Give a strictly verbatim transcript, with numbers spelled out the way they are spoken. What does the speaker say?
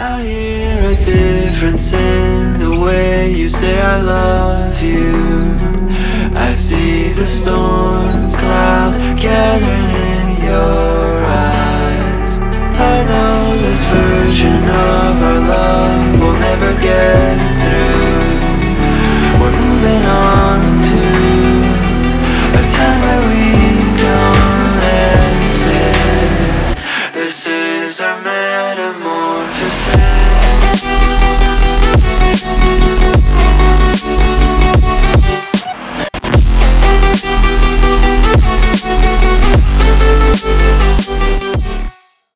I hear a difference in the way you say I love you. I see the storm